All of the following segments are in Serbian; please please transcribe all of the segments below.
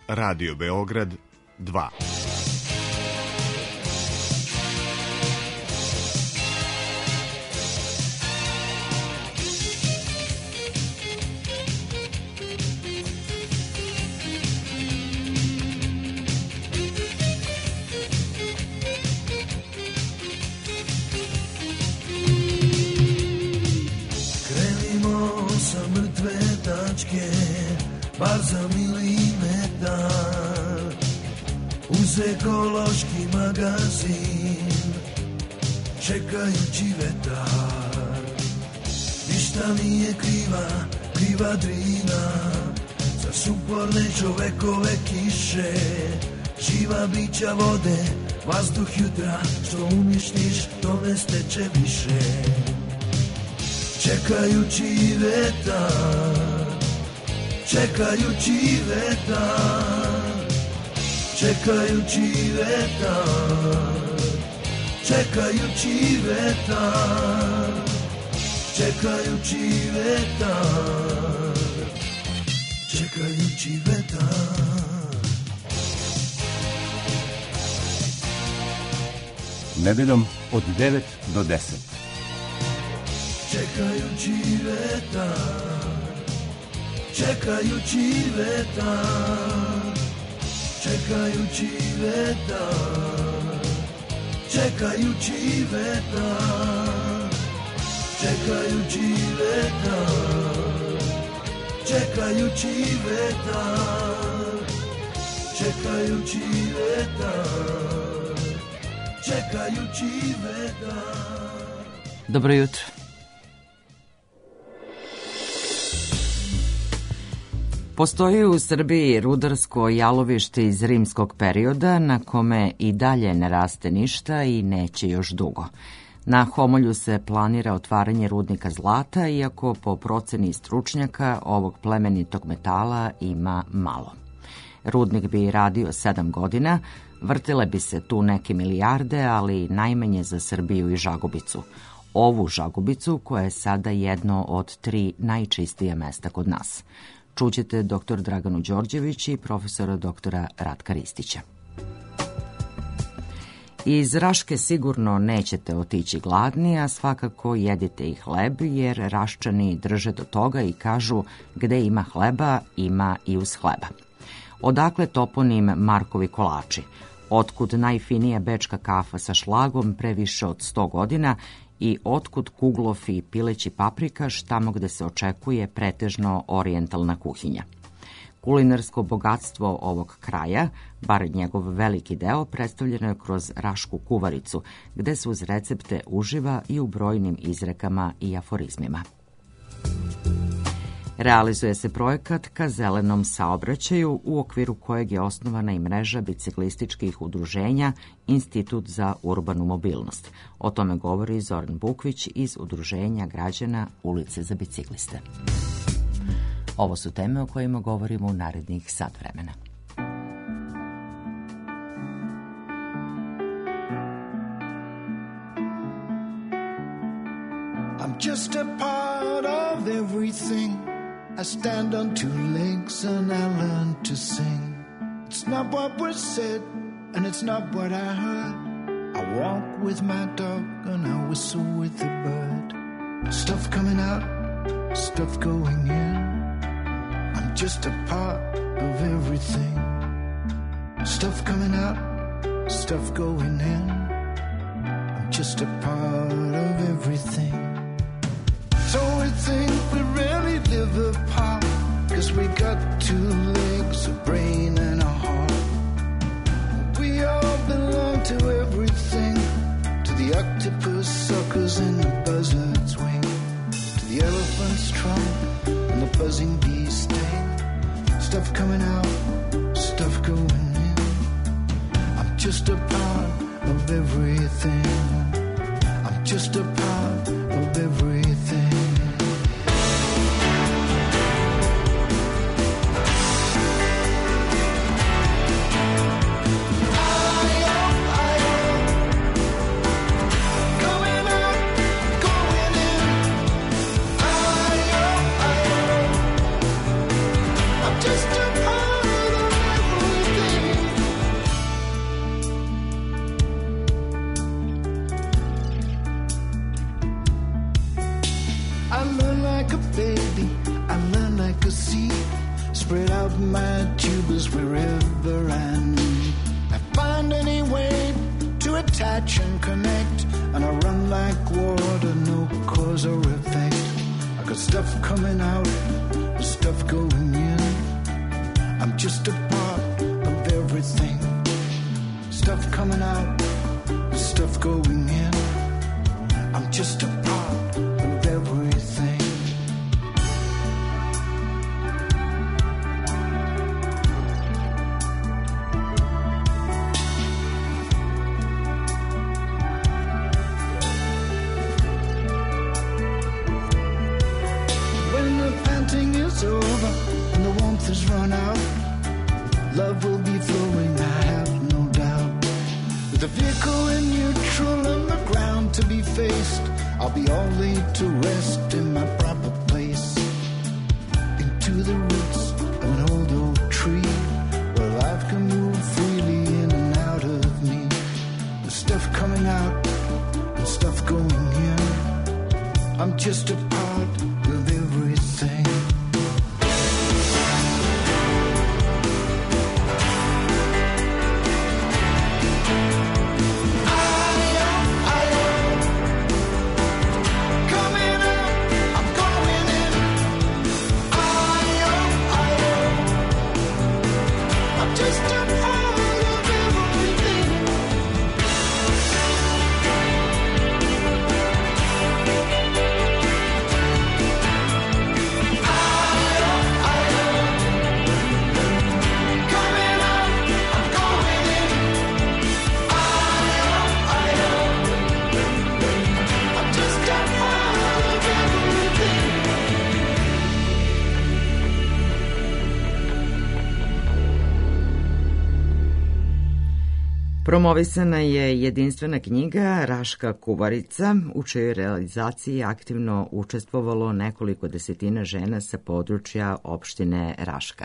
Radio Beograd 2. Bar za milimetar uz ekološki magazin čekajući vetar. Ništa nije kriva Drina za suporne čovekove kiše, živa bića vode, vazduh jutra, što uništiš to ne steče više. Čekajući vetar, čekajući vetar, čekajući vetar, čekajući vetar, čekajući vetar, čekajući vetar. Nedeljom od 9 do 10. Čekajući vetar, čekajući vetar, čekajući vetar, čekajući vetar, čekajući vetar, čekajući vetar, čekajući vetar, čekajući vetar. Dobro jutro. Postoji u Srbiji rudarsko jalovište iz rimskog perioda na kome i dalje ne raste ništa i neće još dugo. Na Homolju se planira otvaranje rudnika zlata, iako po proceni stručnjaka ovog plemenitog metala ima malo. Rudnik bi radio 7 godina, vrtile bi se tu neke milijarde, ali najmanje za Srbiju i Žagubicu. Ovu Žagubicu koja je sada jedno od 3 najčistija mesta kod nas. Čućete dr. Draganu Đorđević i profesora dr. Ratka Ristića. Iz Raške sigurno nećete otići gladni, a svakako jedite i hleb, jer Raščani drže do toga i kažu gde ima hleba, ima i uz hleba. Odakle toponim Markovi kolači? Otkud najfinija bečka kafa sa šlagom pre više od 100 godina i otkud kuglof i pileći paprikaš tamo gde se očekuje pretežno orijentalna kuhinja. Kulinarsko bogatstvo ovog kraja, bar njegov veliki deo, predstavljeno je kroz Rašku kuvaricu, gde se uz recepte uživa i u brojnim izrekama i aforizmima. Realizuje se projekat ka zelenom saobraćaju, u okviru kojeg je osnovana i mreža biciklističkih udruženja Institut za urbanu mobilnost. O tome govori Zoran Bukvić iz Udruženja građana Ulice za bicikliste. Ovo su teme o kojima govorimo u narednih sat vremena. I'm just a part of everything. I stand on 2 legs and I learn to sing. It's not what was said and it's not what I heard. I walk with my dog and I whistle with the bird. Stuff coming out, stuff going in. I'm just a part of everything. Stuff coming out, stuff going in. I'm just a part of everything. So we think we really live apart, 'cause we got 2 legs, a brain and a heart. We all belong to everything, to the octopus suckers and the buzzard's wing, to the elephant's trunk and the buzzing bee's sting. Stuff coming out, stuff going in. I'm just a part of everything. I'm just a part of everything. Just a part of everything. cause or effect. I got stuff coming out, stuff going in. I'm just a part of everything. Stuff coming out, stuff going in. I'm just a part of everything. When the panting is over and the warmth has run out, love will be flowing, I have no doubt. With the vehicle in neutral and the ground to be faced, I'll be all laid to rest in my proper place. Into the roots of an old oak tree, where life can move freely in and out of me. The stuff coming out and stuff going in. I'm just a part of everything. Promovisana je jedinstvena knjiga Raška kuvarica, u čojoj realizaciji aktivno učestvovalo nekoliko desetina žena sa područja opštine Raška.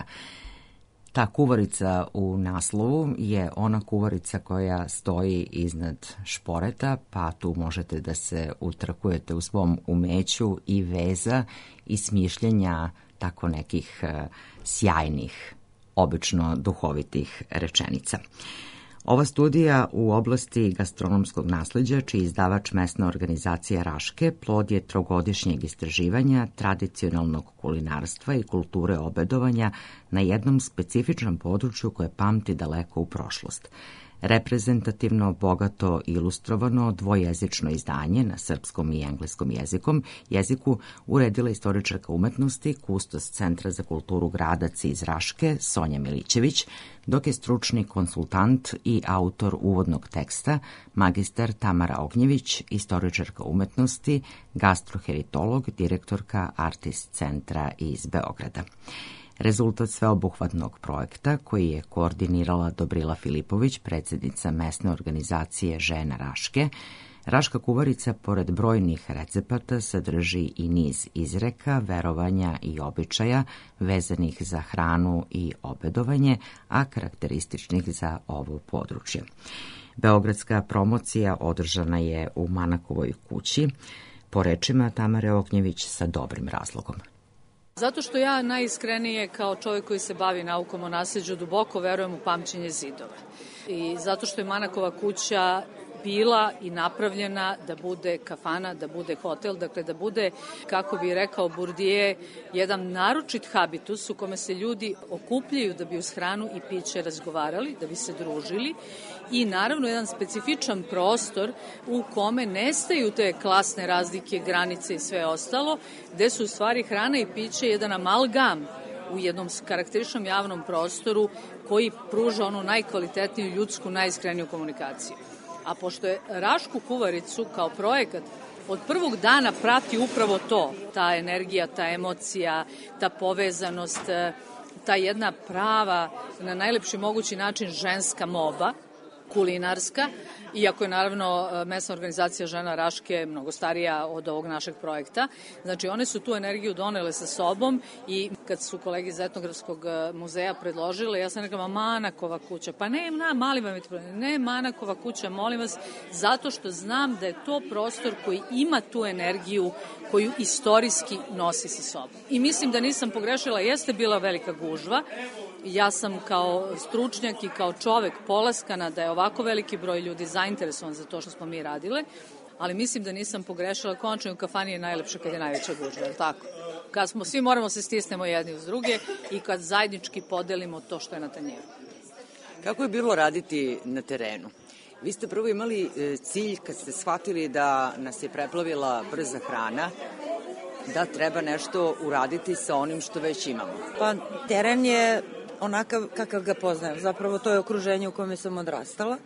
Ta kuvarica u naslovu je ona kuvarica koja stoji iznad šporeta, pa tu možete da se utrkujete u svom umeću i veza i smišljenja tako nekih sjajnih, obično duhovitih rečenica. Ova studija u oblasti gastronomskog nasleđa, čiji izdavač mesna organizacija Raške, plod je trogodišnjeg istraživanja tradicionalnog kulinarstva i kulture obedovanja na jednom specifičnom području koje pamti daleko u prošlost. Reprezentativno, bogato, ilustrovano, dvojezično izdanje na srpskom i engleskom jeziku uredila istoričarka umetnosti, kustos Centra za kulturu Gradac iz Raške, Sonja Milićević, dok je stručni konsultant i autor uvodnog teksta, magistar Tamara Ognjević, istoričarka umetnosti, gastroheritolog, direktorka Artist centra iz Beograda. Rezultat sveobuhvatnog projekta, koji je koordinirala Dobrila Filipović, predsjednica mesne organizacije Žena Raške, Raška kuvarica, pored brojnih recepata, sadrži i niz izreka, verovanja i običaja vezanih za hranu i obedovanje, a karakterističnih za ovo područje. Beogradska promocija održana je u Manakovoj kući, po rečima Tamare Ognjević, sa dobrim razlogom. Zato što ja najiskrenije kao čovjek koji se bavi naukom o nasleđu duboko verujem u pamćenje zidova. I zato što je Manakova kuća bila i napravljena da bude kafana, da bude hotel, dakle da bude, kako bi rekao Bourdieu, jedan naročit habitus u kome se ljudi okupljaju da bi uz hranu i piće razgovarali, da bi se družili i naravno jedan specifičan prostor u kome nestaju te klasne razlike, granice i sve ostalo, gde su u stvari hrana i piće jedan amalgam u jednom karakteričnom javnom prostoru koji pruža onu najkvalitetniju ljudsku, najiskreniju komunikaciju. A pošto je Rašku kuvaricu kao projekat od prvog dana prati upravo to, ta energija, ta emocija, ta povezanost, ta jedna prava, na najlepši mogući način ženska moba, kulinarska, iako je naravno mesna organizacija Žena Raške mnogo starija od ovog našeg projekta. Znači one su tu energiju donele sa sobom i kad su kolege iz Etnografskog muzeja predložile, ja sam rekla Manakova kuća, pa ne Manakova kuća, molim vas, zato što znam da je to prostor koji ima tu energiju koju istorijski nosi sa sobom. I mislim da nisam pogrešila, jeste bila velika gužva. Ja sam kao stručnjak i kao čovek polaskana da je ovako veliki broj ljudi zainteresovan za to što smo mi radile, ali mislim da nisam pogrešila. Konačno u kafani je najlepše kad je najveća gužva, je li tako? Kad smo svi moramo se stisnemo jedni uz druge i kad zajednički podelimo to što je na tanjeru. Kako je bilo raditi na terenu? Vi ste prvo imali cilj kad ste shvatili da nas je preplavila brza hrana, da treba nešto uraditi sa onim što već imamo. Pa teren je onakav kakav ga poznajem. Zapravo to je okruženje u kome sam odrastala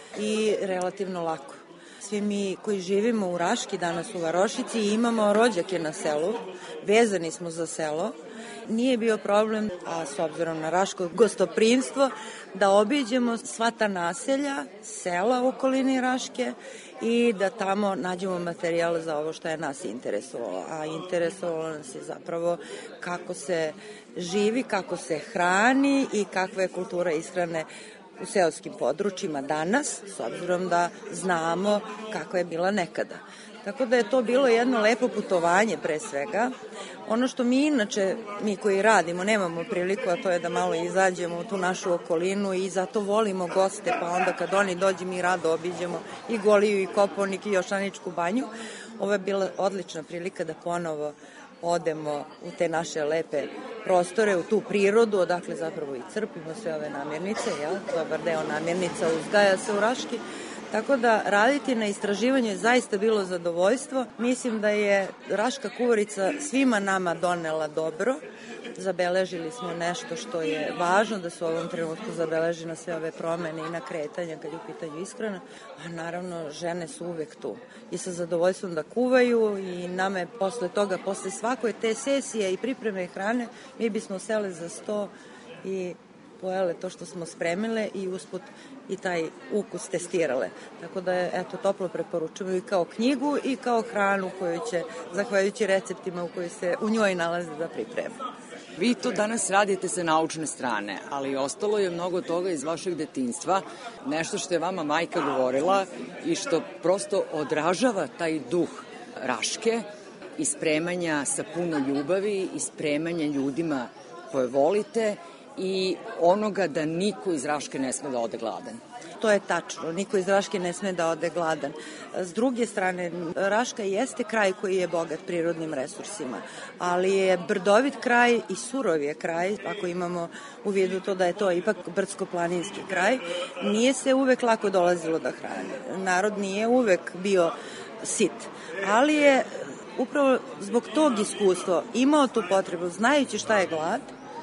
i relativno lako. Svi mi koji živimo u Raški, danas u Varošici, imamo rođake na selu, vezani smo za selo. Nije bio problem, a s obzirom na raško gostoprimstvo, da obiđemo sva ta naselja, sela u okolini Raške i da tamo nađemo materijal za ovo što je nas interesovalo. A interesovalo nas je zapravo kako se živi, kako se hrani i kakva je kultura ishrane u seoskim područjima danas, s obzirom da znamo kako je bila nekada. Tako da je to bilo jedno lepo putovanje pre svega. Ono što mi inače, mi koji radimo, nemamo priliku, a to je da malo izađemo u tu našu okolinu i zato volimo goste, pa onda kad oni dođu mi rado obiđemo i Goliju i Kopaonik i Jošaničku banju. Ovo je bila odlična prilika da ponovo odemo u te naše lepe prostore, u tu prirodu, odakle zapravo i crpimo sve ove namirnice, jel? Dobar deo namirnica uzgaja se u Raški. Tako da raditi na istraživanju je zaista bilo zadovoljstvo. Mislim da je Raška kuvarica svima nama donela dobro. Zabeležili smo nešto što je važno da se u ovom trenutku zabeleži na sve ove promene i na kretanja kad je u pitanju ishrana. A naravno, žene su uvek tu i sa zadovoljstvom da kuvaju i nama je posle toga, posle svakoj te sesije i pripreme hrane, mi bismo sele za sto i pojele to što smo spremile i usput i taj ukus testirale. Tako da je, eto, toplo preporučujemo i kao knjigu i kao hranu koju će, zahvaljujući receptima u kojoj se u njoj nalaze, da priprema. Vi to danas radite sa naučne strane, ali ostalo je mnogo toga iz vašeg detinjstva, nešto što je vama majka govorila i što prosto odražava taj duh Raške i spremanja sa puno ljubavi i spremanja ljudima koje volite i onoga da niko iz Raške ne sme da ode gladan. To je tačno, niko iz Raške ne sme da ode gladan. S druge strane, Raška jeste kraj koji je bogat prirodnim resursima, ali je brdovit kraj i surov je kraj, ako imamo u vidu to da je to ipak brdsko-planinski kraj. Nije se uvek lako dolazilo do hrane. Narod nije uvek bio sit, ali je upravo zbog tog iskustva imao tu potrebu, znajući šta je glad,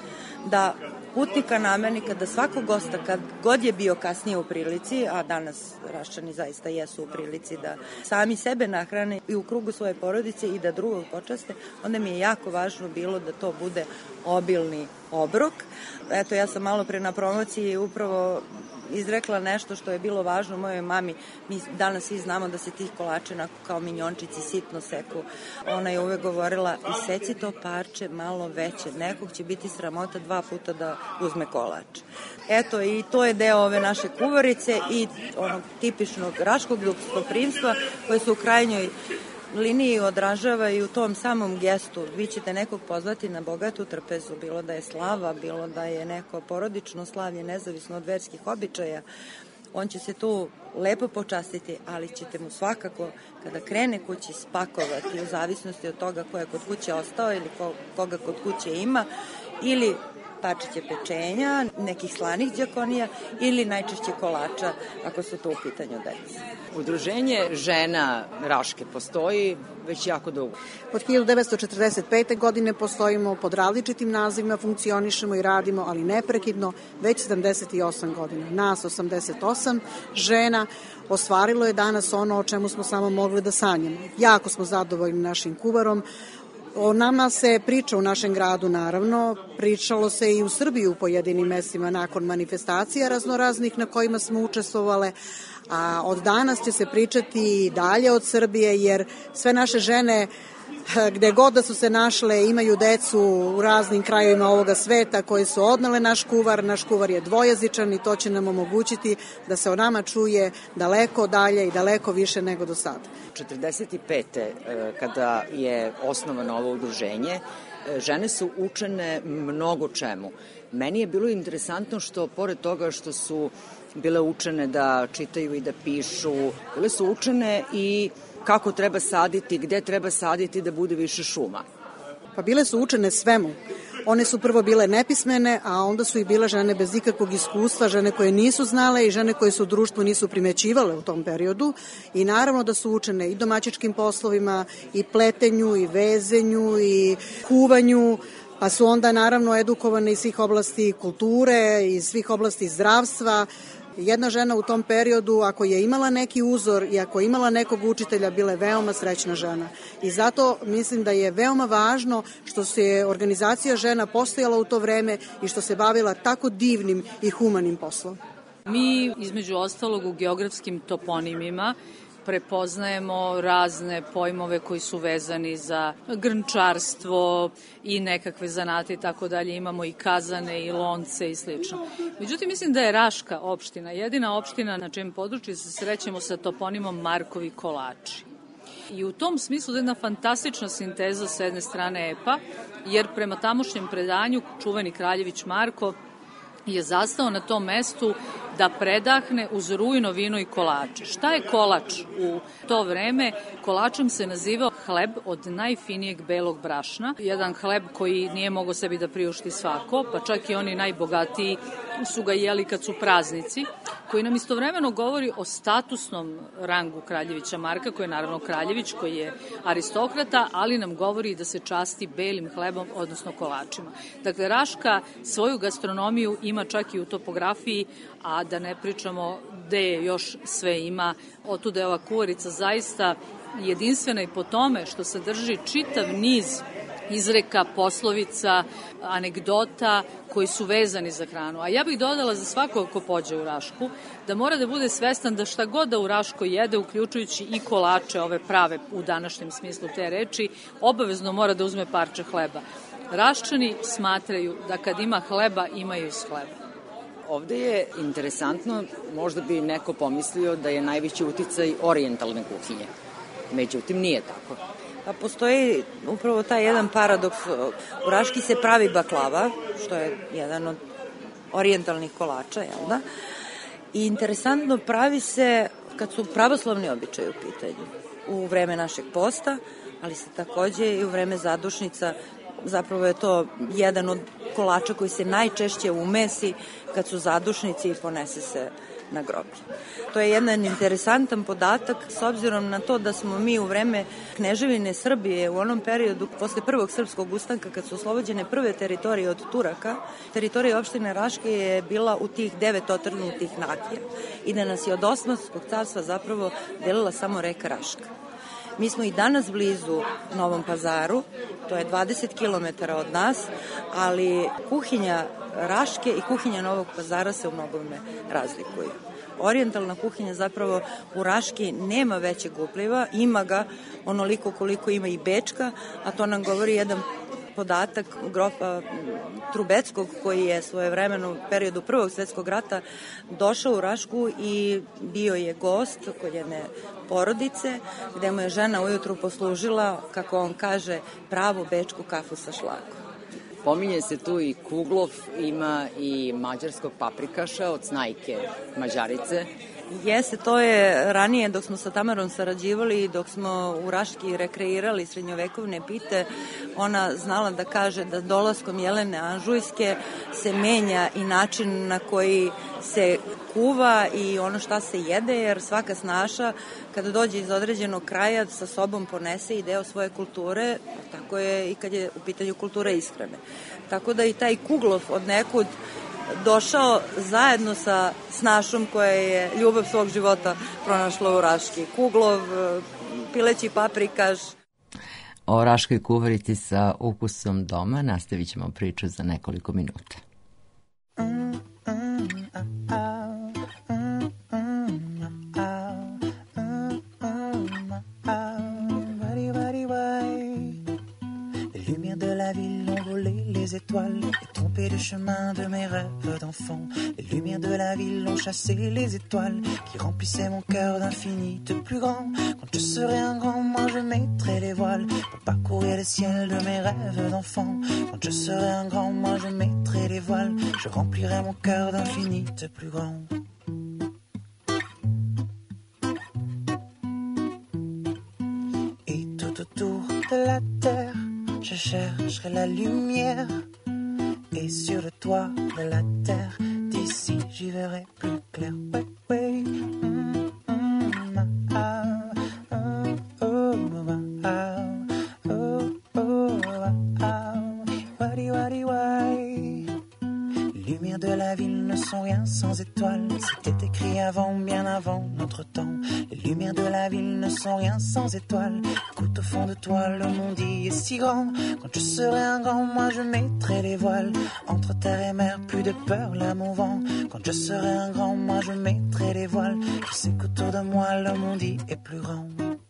da putnika, namernika, da svakog gosta, kad god je bio kasnije u prilici, a danas Raščani zaista jesu u prilici da sami sebe nahrane i u krugu svoje porodice i da drugog počaste, onda mi je jako važno bilo da to bude obilni obrok. Eto, ja sam malo pre na promociji upravo izrekla nešto što je bilo važno mojoj mami. Mi danas svi znamo da se tih kolača onako kao minjončići sitno seku. Ona je uvek govorila, iseci to parče malo veće, nekog će biti sramota 2 puta da uzme kolač. Eto, i to je deo ove naše kuvarice i onog tipičnog raškog gostoprimstva koje se u krajnjoj liniji odražava i u tom samom gestu. Vi ćete nekog pozvati na bogatu trpezu, bilo da je slava, bilo da je neko porodično slavlje, nezavisno od verskih običaja. On će se tu lepo počastiti, ali ćete mu svakako, kada krene kući, spakovati u zavisnosti od toga ko je kod kuće ostao ili koga kod kuće ima, ili parčiće pečenja, nekih slanih đakonija ili najčešće kolača ako su to u pitanju deca. Udruženje žena Raške postoji već jako dugo. Od 1945. godine postojimo, pod različitim nazivima funkcionišemo i radimo, ali neprekidno već 78 godina. Nas 88 žena ostvarilo je danas ono o čemu smo samo mogli da sanjamo. Jako smo zadovoljni našim kuvarom. O nama se priča u našem gradu, naravno, pričalo se i u Srbiji u pojedinim mestima nakon manifestacija raznoraznih na kojima smo učestvovale, a od danas će se pričati i dalje od Srbije, jer sve naše žene, gde god da su se našle, imaju decu u raznim krajevima ovoga sveta koje su odnale naš kuvar je dvojezičan i to će nam omogućiti da se o nama čuje daleko dalje i daleko više nego do sada. 45. kada je osnovano ovo udruženje, žene su učene mnogo čemu. Meni je bilo interesantno što, pored toga što su bile učene da čitaju i da pišu, bile su učene i kako treba saditi, gde treba saditi da bude više šuma. Pa bile su učene svemu. One su prvo bile nepismene, a onda su i bile žene bez ikakvog iskustva, žene koje nisu znale i žene koje su u društvu nisu primećivale u tom periodu. I naravno da su učene i domaćičkim poslovima, i pletenju, i vezenju, i kuvanju, pa su onda naravno edukovane iz svih oblasti kulture, iz svih oblasti zdravstva. Jedna žena u tom periodu, ako je imala neki uzor i ako je imala nekog učitelja, bila je veoma srećna žena. I zato mislim da je veoma važno što se organizacija žena postojala u to vreme i što se bavila tako divnim i humanim poslom. Mi, između ostalog, u geografskim toponimima prepoznajemo razne pojmove koji su vezani za grnčarstvo i nekakve zanate i tako dalje. Imamo i kazane i lonce i slično. Međutim, mislim da je Raška opština jedina opština na čijem području se srećemo sa toponimom Markovi kolači. I u tom smislu je jedna fantastična sinteza s jedne strane epa, jer prema tamošnjem predanju čuveni kraljević Marko je zastao na tom mestu da predahne uz rujno vino i kolače. Šta je kolač u to vreme? Kolačem se nazivao hleb od najfinijeg belog brašna. Jedan hleb koji nije mogao sebi da priušti svako, pa čak i oni najbogatiji su ga jeli kad su praznici, koji nam istovremeno govori o statusnom rangu kraljevića Marka, koji je naravno kraljević, koji je aristokrata, ali nam govori da se časti belim hlebom, odnosno kolačima. Dakle, Raška svoju gastronomiju ima čak i u topografiji, a da ne pričamo gde je još sve ima. Otuda je ova kuvarica zaista jedinstvena i po tome što sadrži čitav niz izreka, poslovica, anegdota koji su vezani za hranu. A ja bih dodala za svakog ko pođe u Rašku da mora da bude svestan da šta god da u Raškoj jede, uključujući i kolače, ove prave u današnjem smislu te reči, obavezno mora da uzme parče hleba. Raščani smatraju da kad ima hleba, imaju s hleba. Ovde je interesantno, možda bi neko pomislio da je najveći uticaj orijentalne kuhinje. Međutim, nije tako. Pa postoji upravo taj jedan paradoks. U Raški se pravi baklava, što je jedan od orijentalnih kolača, jel da? I interesantno, pravi se kad su pravoslavni običaji u pitanju, u vreme našeg posta, ali se takođe i u vreme zadušnica. Zapravo je to jedan od kolača koji se najčešće umesi kad su zadušnici i ponese se na groblje. To je jedan interesantan podatak s obzirom na to da smo mi u vreme Kneževine Srbije u onom periodu posle prvog srpskog ustanka kad su oslobođene prve teritorije od Turaka, teritorija opštine Raške je bila u tih 9 otrgnutih nakija i da nas je od Osmanskog carstva zapravo delila samo reka Raška. Mi smo i danas blizu Novom Pazaru, to je 20 km od nas, ali kuhinja Raške i kuhinja Novog Pazara se u mnogome razlikuju. Orijentalna kuhinja zapravo u Raški nema većeg upliva, ima ga onoliko koliko ima i Bečka, a to nam govori jedan podatak grofa Trubeckog koji je svojevremeno u periodu Prvog svjetskog rata došao u Rašku i bio je gost kod jedne porodice gde mu je žena ujutru poslužila, kako on kaže, pravu bečku kafu sa šlagom. Pominje se tu i kuglov, ima i mađarskog paprikaša od Snajke Mađarice. Jeste, to je ranije dok smo sa Tamarom sarađivali i dok smo u Raški rekreirali srednjovekovne pite, ona znala da kaže da dolaskom Jelene Anžujske se menja i način na koji se kuva i ono šta se jede, jer svaka snaša kada dođe iz određenog kraja sa sobom ponese i deo svoje kulture, tako je i kad je u pitanju kultura ishrane. Tako da i taj kuglov od nekud došao zajedno sa snašom koja je ljubav svog života pronašla u Raški. Kuglov, pileći paprikaš. O Raškoj kuvarici sa ukusom doma nastavit ćemo priču za nekoliko minuta. Les étoiles et trompé le chemin de mes rêves d'enfant. Les lumières de la ville ont chassé les étoiles qui remplissaient mon cœur d'infinité plus grand. Quand je serai un grand, moi je mettrai les voiles pour parcourir le ciel de mes rêves d'enfant. Quand je serai un grand, moi je mettrai les voiles, je remplirai mon cœur d'infinité plus grand. la terre, je chercherai la lumière. Et sur le toit de la terre, d'ici j'y verrai plus clair. Ouais, ouais. Lumière de la ville ne sont rien sans étoiles. C'était écrit avant, bien avant notre temps. Les lumières de la ville ne sont rien sans étoiles. Écoute, au fond de toi, le monde y est si grand. Quand je serai un grand, moi je mettrai les voiles. Entre terre et mer, plus de peur, là mon vent. Quand je serai un grand, moi je mettrai les voiles. Je sais qu'autour de moi, le monde y est plus grand.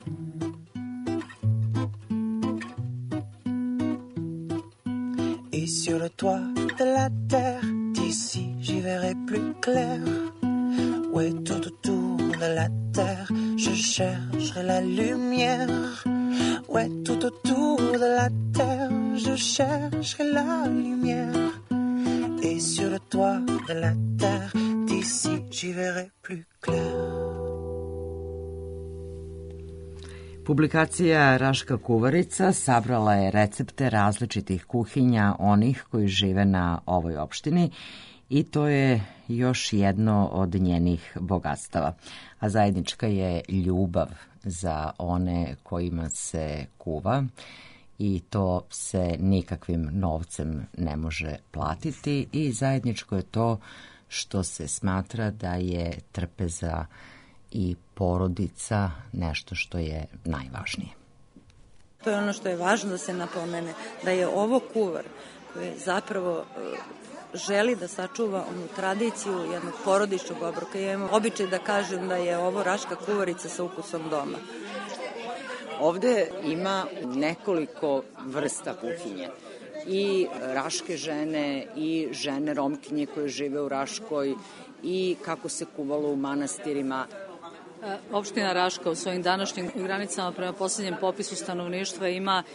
Et sur le toit de la terre, d'ici j'y verrai plus clair. Ouais, tout autour de la terre, je chercherai la lumière. Ouais, tout autour de la terre, je chercherai la lumière. Et sur le toit de la terre, d'ici j'y verrai plus clair. Publikacija Raška Kuvarica sabrala je recepte različitih kuhinja onih koji žive na ovoj opštini i to je još jedno od njenih bogatstava. A zajednička je ljubav za one kojima se kuva i to se nikakvim novcem ne može platiti i zajedničko je to što se smatra da je trpeza i porodica nešto što je najvažnije. To je ono što je važno da se napomene, da je ovo kuvar koji zapravo želi da sačuva onu tradiciju jednog porodičnog obroka. Ja imam običaj da kažem da je ovo Raška kuvarica sa ukusom doma. Ovde ima nekoliko vrsta kuhinje. I raške žene, i žene Romkinje koje žive u Raškoj, i kako se kuvalo u manastirima. Opština Raška u svojim današnjim granicama prema poslednjem popisu stanovništva ima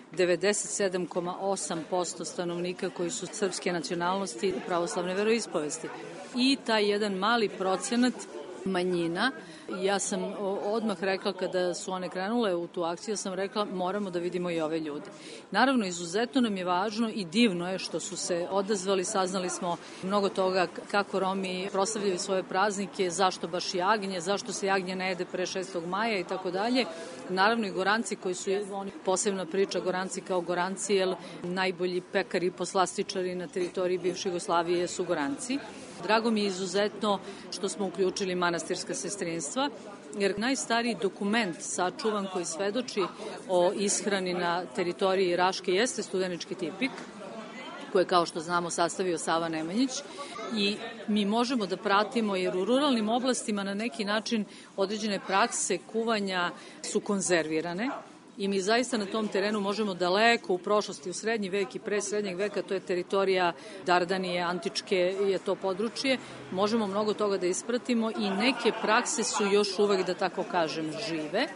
97,8% stanovnika koji su srpske nacionalnosti i pravoslavne veroispovesti. I taj jedan mali procenat manjina, ja sam odmah rekla kada su one krenule u tu akciju, sam rekla moramo da vidimo i ove ljude. Naravno, izuzetno nam je važno i divno je što su se odazvali, saznali smo mnogo toga kako Romi proslavljaju svoje praznike, zašto baš jagnje, zašto se jagnje ne jede pre 6. maja i tako dalje. Naravno i Goranci koji su, oni posebna priča, Goranci kao Goranci, jer najbolji pekari i poslastičari na teritoriji bivše Jugoslavije su Goranci. Drago mi je izuzetno što smo uključili manastirska sestrinstva, jer najstariji dokument sačuvan koji svedoči o ishrani na teritoriji Raške jeste studenički tipik, koji je, kao što znamo, sastavio Sava Nemanjić, i mi možemo da pratimo, jer u ruralnim oblastima na neki način određene prakse kuvanja su konzervirane, i mi zaista na tom terenu možemo daleko u prošlosti, u srednji vek i pre srednjeg veka, to je teritorija Dardanije, antičke je to područje, možemo mnogo toga da ispratimo i neke prakse su još uvek, da tako kažem, žive.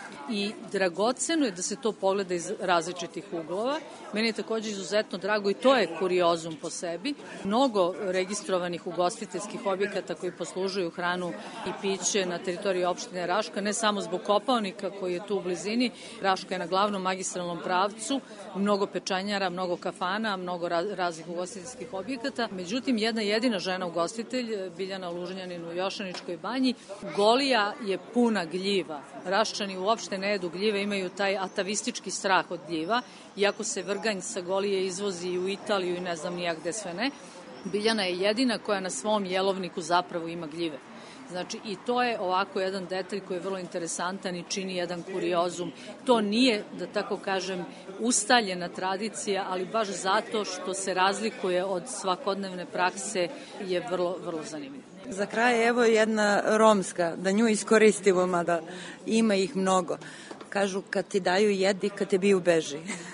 I dragoceno je da se to pogleda iz različitih uglova. Meni je takođe izuzetno drago i to je kuriozum po sebi. Mnogo registrovanih ugostiteljskih objekata koji poslužuju hranu i piće na teritoriji opštine Raška, ne samo zbog Kopaonika koji je tu u blizini. Raška je na glavnom magistralnom pravcu, mnogo pečanjara, mnogo kafana, mnogo raznih ugostiteljskih objekata. Međutim, jedna jedina žena ugostitelj, Biljana Lužnjanin u Jošaničkoj banji, Golija je puna gljiva. Raščani uopšte ne jedu gljive, imaju taj atavistički strah od gljiva, iako se vrganj sa Golije izvozi i u Italiju i ne znam nijak gde sve ne. Biljana je jedina koja na svom jelovniku zapravo ima gljive. Znači, i to je ovako jedan detalj koji je vrlo interesantan i čini jedan kuriozum. To nije, da tako kažem, ustaljena tradicija, ali baš zato što se razlikuje od svakodnevne prakse je vrlo, vrlo zanimljivo. Za kraj evo jedna romska, da nju iskoristimo, mada ima ih mnogo. Kažu kad ti daju jedi, kad te biju beži.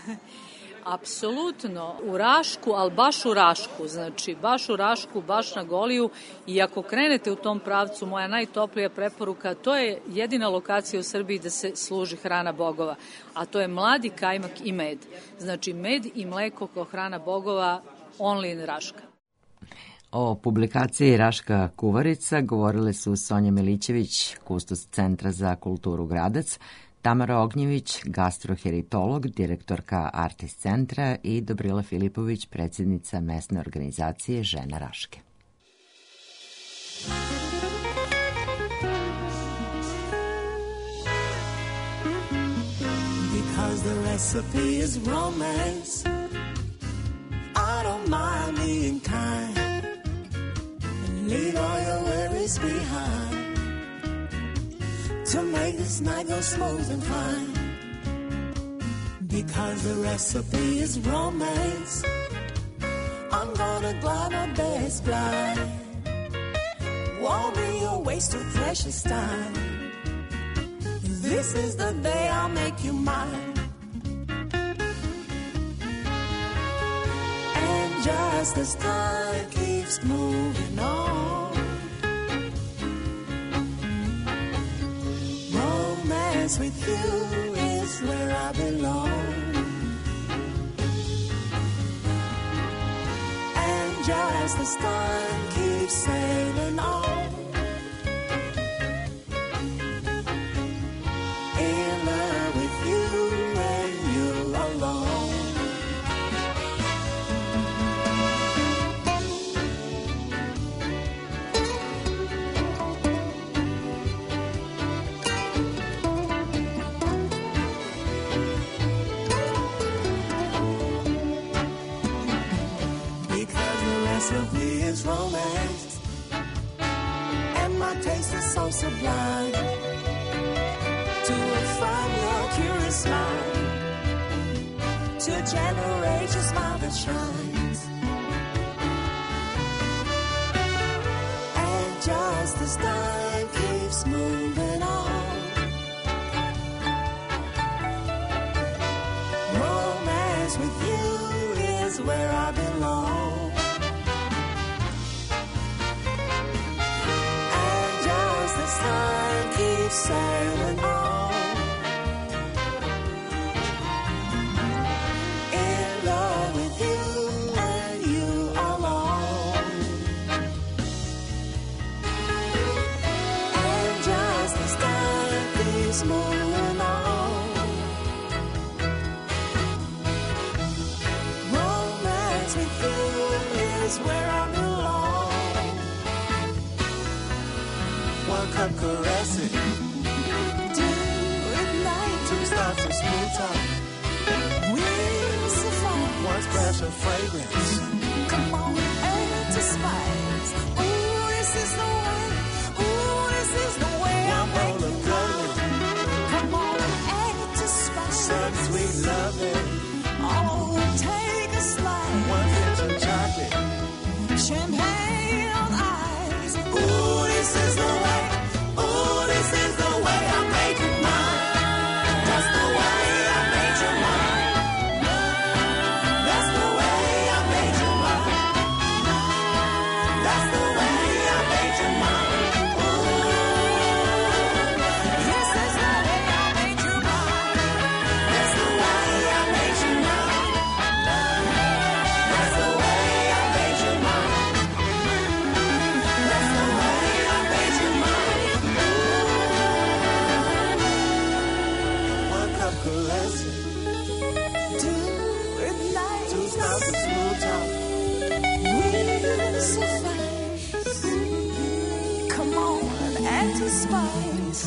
Apsolutno, u Rašku, ali baš u Rašku, znači baš u Rašku, baš na Goliju, i ako krenete u tom pravcu, moja najtoplija preporuka, to je jedina lokacija u Srbiji da se služi hrana bogova, a to je mladi kajmak i med. Znači med i mleko kao hrana bogova, only in Raška. O publikaciji Raška Kuvarica govorile su Sonja Milićević, kustos Centra za kulturu Gradac, Tamara Ognjević, gastroheritolog, direktorka Artis centra i Dobrila Filipović, predsjednica mesne organizacije Žena Raške. Because the recipe is romance, I don't mind being kind and leave all your worries behind to make this night go smooth and fine. Because the recipe is romance, I'm gonna glide my best blind. Won't be a waste of precious time. This is the day I'll make you mine. And just as time keeps moving on, romance with you is where I belong. And just as time keeps sailing on, romance, and my taste is so sublime to refine your curious mind, to generate your smile that shines. And just as time keeps moving on, romance with you is where I belong. Time keeps sailing on, in love with you and you alone. And just as time keeps moving on, romance with you is where I belong. One cup caressing, do it night, two stops of smooth talk, we'll suffice. One splash of fragrance, come on, add to spice. Ooh, this is the way, ooh, this is the way I'll make you mine. Come on, add to spice. Some sweet loving, oh, take a slice. One pinch of chocolate, champagne on ice. Ooh, this is the way. This is the way I made you mine. That's the way I made you mine. That's the way I made you mine. That's the way I made you mine. Ooh, this is the way I made you mine. That's the way I made you mine. That's the way I made you mine. That's the way I made you mine. Caressing, do it night, two stops of smooth talk, we'll suffice. Come on and add to spice,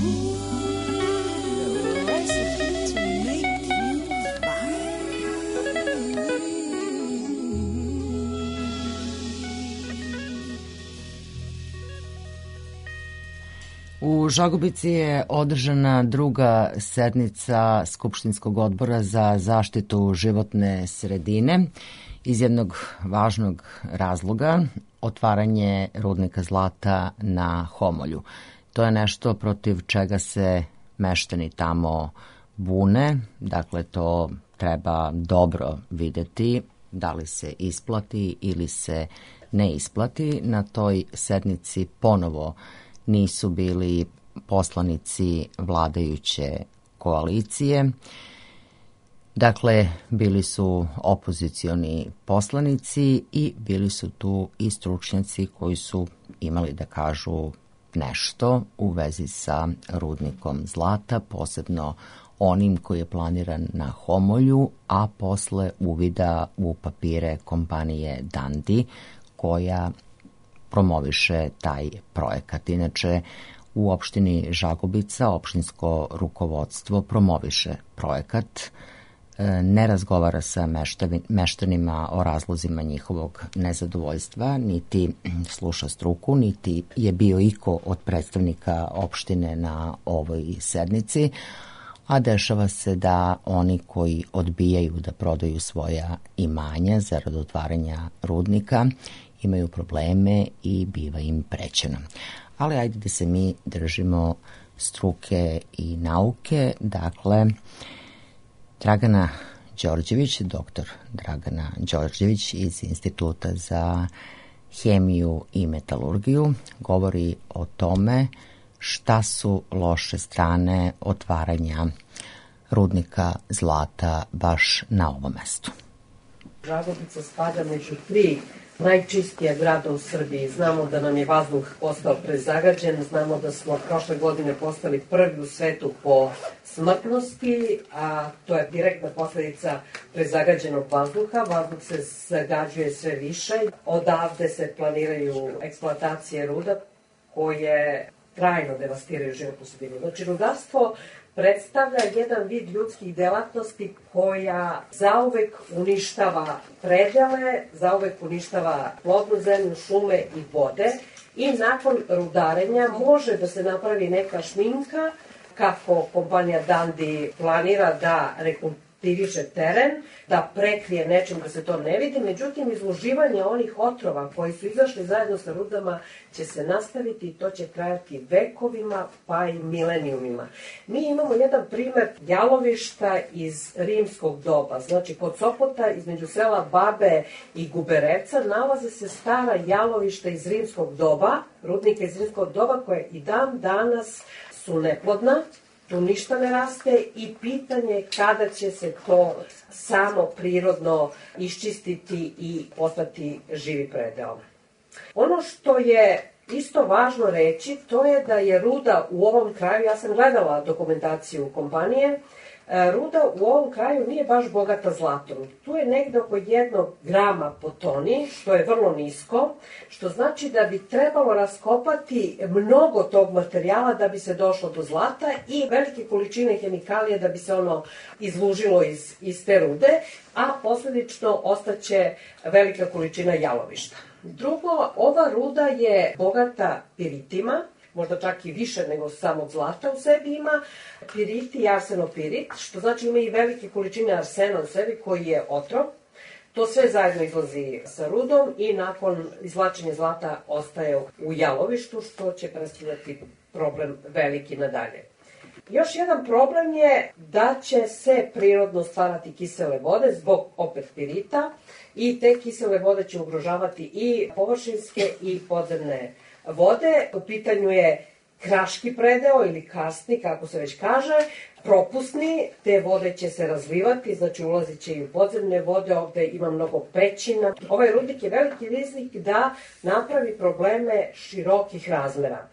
the recipe to make you mine. U Žagubici je održana druga sednica Skupštinskog odbora za zaštitu životne sredine iz jednog važnog razloga, otvaranje rudnika zlata na Homolju. To je nešto protiv čega se meštani tamo bune, dakle to treba dobro videti da li se isplati ili se ne isplati. Na toj sednici ponovo nisu bili poslanici vladajuće koalicije. Dakle, bili su opozicioni poslanici i bili su tu i stručnjaci koji su imali da kažu nešto u vezi sa rudnikom zlata, posebno onim koji je planiran na Homolju, a posle uvida u papire kompanije Dundee, koja promoviše taj projekat. Inače, u opštini Žagubica opštinsko rukovodstvo promoviše projekat, ne razgovara sa meštanima o razlozima njihovog nezadovoljstva, niti sluša struku, niti je bio iko od predstavnika opštine na ovoj sednici, a dešava se da oni koji odbijaju da prodaju svoja imanja zarad otvaranja rudnika imaju probleme i biva im prećeno. Ali ajde da se mi držimo struke i nauke. Dakle, Dragana Đorđević, doktor Dragana Đorđević iz Instituta za hemiju i metalurgiju, govori o tome šta su loše strane otvaranja rudnika zlata baš na ovom mestu. Žagubica spada među 3 najčistija grada u Srbiji. Znamo da nam je vazduh postao prezagađen, znamo da smo prošle godine postali prvi u svetu po smrtnosti, a to je direktna posledica prezagađenog vazduha. Vazduh se zagađuje sve više. Odavde se planiraju eksploatacije ruda koje trajno devastiraju životnu sredinu. Znači, rudarstvo predstavlja jedan vid ljudskih delatnosti koja zauvek uništava predele, zauvek uništava plodnu zemlju, šume i vode i nakon rudarenja može da se napravi neka šminka kako kompanija Dundee planira da rekultiviše teren, da prekrije nečim da se to ne vidi, međutim izloživanje onih otrova koji su izašli zajedno sa rudama će se nastaviti i to će trajati vekovima pa i milenijumima. Mi imamo jedan primer jalovišta iz rimskog doba, znači kod Sopota između sela Babe i Guberevca nalaze se stara jalovišta iz rimskog doba, rudnika iz rimskog doba koje i dan danas su neplodna, tu ništa ne raste i pitanje je kada će se to samo prirodno iščistiti i postati živi predeo. Ono što je isto važno reći, to je da je ruda u ovom kraju, ja sam gledala dokumentaciju kompanije, ruda u ovom kraju nije baš bogata zlatom. Tu je negde oko 1 grama po toni, što je vrlo nisko, što znači da bi trebalo raskopati mnogo tog materijala da bi se došlo do zlata i velike količine hemikalije da bi se ono izlužilo iz te rude, a posledično ostaće velika količina jalovišta. Drugo, ova ruda je bogata piritima, možda čak i više nego samog zlata u sebi ima, piriti i arsenopirit, što znači ima i velike količine arsena u sebi koji je otrov. To sve zajedno izlazi sa rudom i nakon izvlačenja zlata ostaje u jalovištu, što će predstavljati problem veliki nadalje. Još jedan problem je da će se prirodno stvarati kisele vode zbog opet pirita i te kisele vode će ugrožavati i površinske i podzemne vode. U pitanju je kraški predeo ili karsni, kako se već kaže, propusni, te vode će se razlivati, znači ulazit će i u podzemne vode, ovde ima mnogo pećina. Ovaj rudnik je veliki rizik da napravi probleme širokih razmera.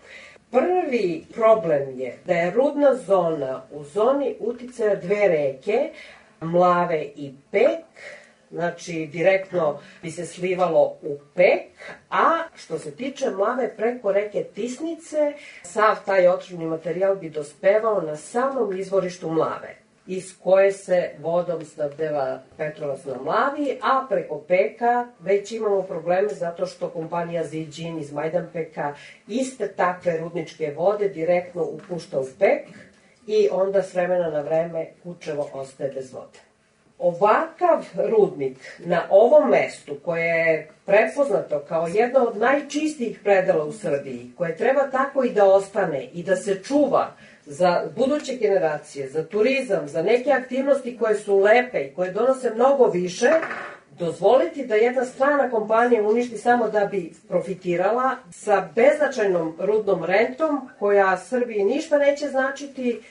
Prvi problem je da je rudna zona u zoni uticaja 2 reke, Mlave i Pek, znači direktno bi se slivalo u Pek, a što se tiče Mlave preko reke Tisnice, sav taj otrovni materijal bi dospevao na samom izvorištu Mlave, iz koje se vodom snabdeva Petrovac na Mlavi, a preko Peka već imamo probleme zato što kompanija Ziđin iz Majdanpeka iste takve rudničke vode direktno upušta u Pek i onda s vremena na vreme Kučevo ostaje bez vode. Ovakav rudnik na ovom mestu, koje je prepoznato kao jedno od najčistijih predela u Srbiji, koje treba tako i da ostane i da se čuva za buduće generacije, za turizam, za neke aktivnosti koje su lepe i koje donose mnogo više, dozvoliti da jedna strana kompanija uništi samo da bi profitirala sa beznačajnom rudnom rentom, koja Srbiji ništa neće značiti,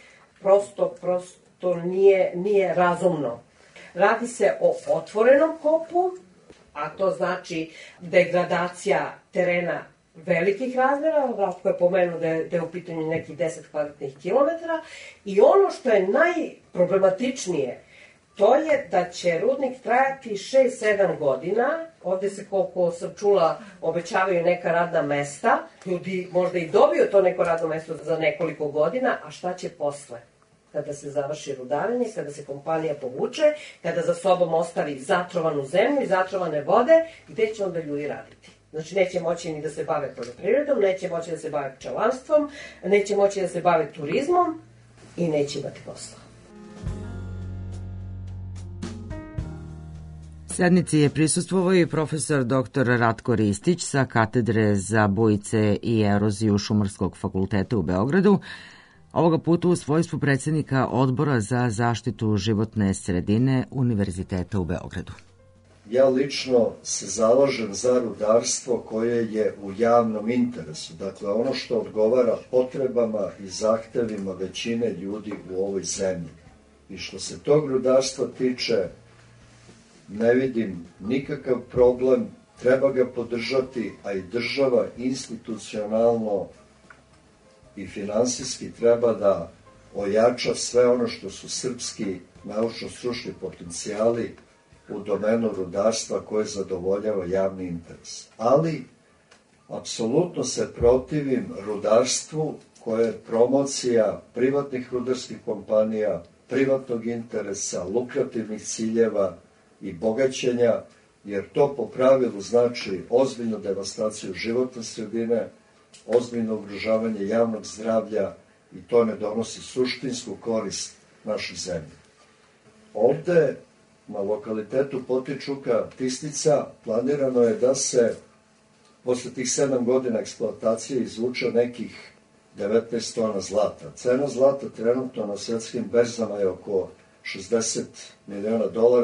prosto nije razumno. Radi se o otvorenom kopu, a to znači degradacija terena velikih razmjera, Ratko je pomenuo da je u pitanju nekih 10 kvadratnih kilometara, i ono što je najproblematičnije, to je da će rudnik trajati 6-7 godina, ovde se, koliko sam čula, obećavaju neka radna mesta, ljudi možda i dobiju to neko radno mesto za nekoliko godina, a šta će posle? Kada se završi rudarenje, kada se kompanija povuče, kada za sobom ostavi zatrovanu zemlju i zatrovane vode, gde će onda ljudi raditi? Znači, neće moći ni da se bave poljoprivredom, neće moći da se bave pčelarstvom, neće moći da se bave turizmom i neće imati posla. Sednici je prisustvovao i profesor dr. Ratko Ristić sa katedre za bujice i eroziju Šumarskog fakulteta u Beogradu, ovoga puta u svojstvu predsjednika Odbora za zaštitu životne sredine Univerziteta u Beogradu. Ja lično se zalažem za rudarstvo koje je u javnom interesu, dakle ono što odgovara potrebama i zahtevima većine ljudi u ovoj zemlji. I što se tog rudarstva tiče, ne vidim nikakav problem, treba ga podržati, a i država institucionalno i finansijski treba da ojača sve ono što su srpski naučno-stručni potencijali u domenu rudarstva koje zadovoljava javni interes. Ali, apsolutno se protivim rudarstvu koje je promocija privatnih rudarskih kompanija, privatnog interesa, lukrativnih ciljeva i bogaćenja, jer to po pravilu znači ozbiljnu devastaciju životne sredine, ozbiljno ugrožavanje javnog zdravlja i to ne donosi suštinsku korist našoj zemlji. Ovde, na lokalitetu Potičuka Tistica, planirano je da se posle tih 7 godina eksploatacije izvuče nekih 19 tona zlata. Cena zlata trenutno na svetskim berzama je oko $60 miliona,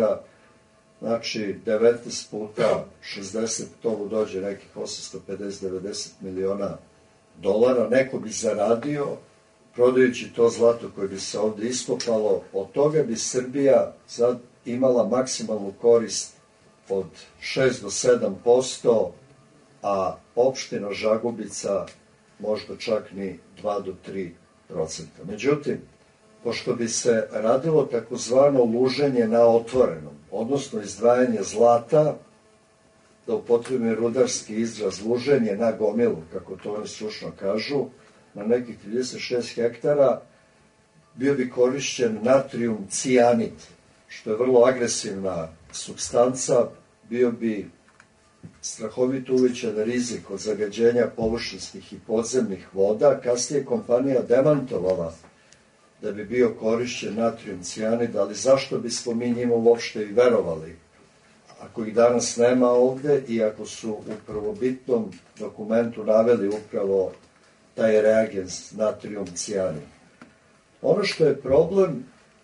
znači 19 puta 60, to mu dođe nekih 850-90 miliona dolara. Neko bi zaradio, prodajući to zlato koje bi se ovde iskopalo, od toga bi Srbija sad imala maksimalnu korist od 6 do 7%, a opština Žagubica možda čak ni 2 do 3%. Međutim, pošto bi se radilo takozvano luženje na otvorenom, odnosno izdvajanje zlata, da upotrebim rudarski izraz, luženje na gomilu, kako to oni stručno kažu, na nekih 36 hektara, bio bi korišćen natrijum cijanid, što je vrlo agresivna supstanca, bio bi strahovito uvećan rizik od zagađenja površinskih i podzemnih voda. Kasnije kompanija demantovala da bi bio korišćen natrijum cijanid, ali zašto bismo mi njima uopšte i verovali, ako ih danas nema ovde i ako su u prvobitnom dokumentu naveli upravo taj reagens natrijum cijanid. Ono što je problem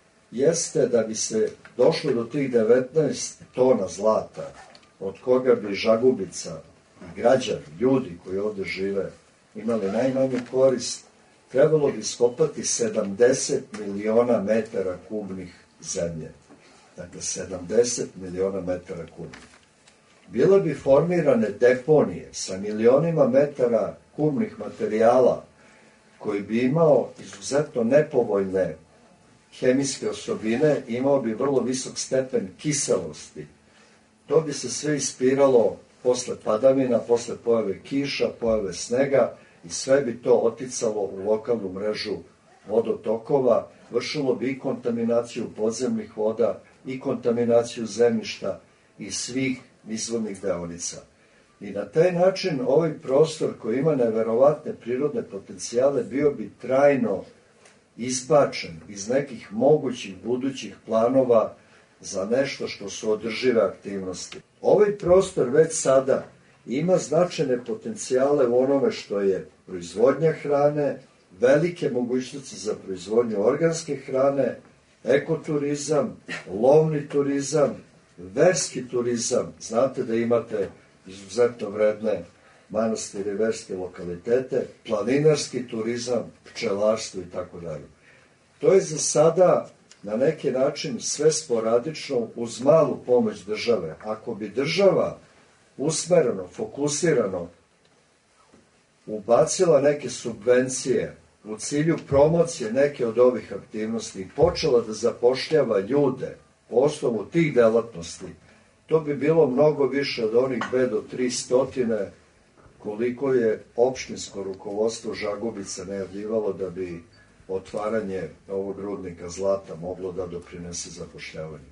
jeste da bi se došlo do tih 19 tona zlata, od koga bi Žagubica i građani, ljudi koji ovde žive, imali najmanju korist, trebalo bi iskopati 70 miliona metara kubnih zemlje. Dakle, 70 miliona metara kubnih. Bile bi formirane deponije sa milionima metara kubnih materijala koji bi imao izuzetno nepovoljne hemijske osobine, imao bi vrlo visok stepen kiselosti. To bi se sve ispiralo posle padavina, posle pojave kiša, pojave snega i sve bi to oticalo u lokalnu mrežu vodotokova, vršilo bi i kontaminaciju podzemnih voda, i kontaminaciju zemljišta i svih izvornih deonica. I na taj način ovaj prostor koji ima neverovatne prirodne potencijale bio bi trajno izbačen iz nekih mogućih budućih planova za nešto što su održive aktivnosti. Ovaj prostor već sada ima značajne potencijale u onome što je proizvodnja hrane, velike mogućnosti za proizvodnju organske hrane, ekoturizam, lovni turizam, verski turizam. Znate da imate izuzetno vredne manastire i verske lokalitete, planinarski turizam, pčelarstvo i tako dalje. To je za sada na neki način sve sporadično uz malu pomoć države. Ako bi država usmereno, fokusirano ubacila neke subvencije u cilju promocije neke od ovih aktivnosti i počela da zapošljava ljude po osnovu tih delatnosti, to bi bilo mnogo više od onih 2 do 300 koliko je opštinsko rukovodstvo Žagubice najavljivalo da bi otvaranje ovog rudnika zlata moglo da doprinese zapošljavanju.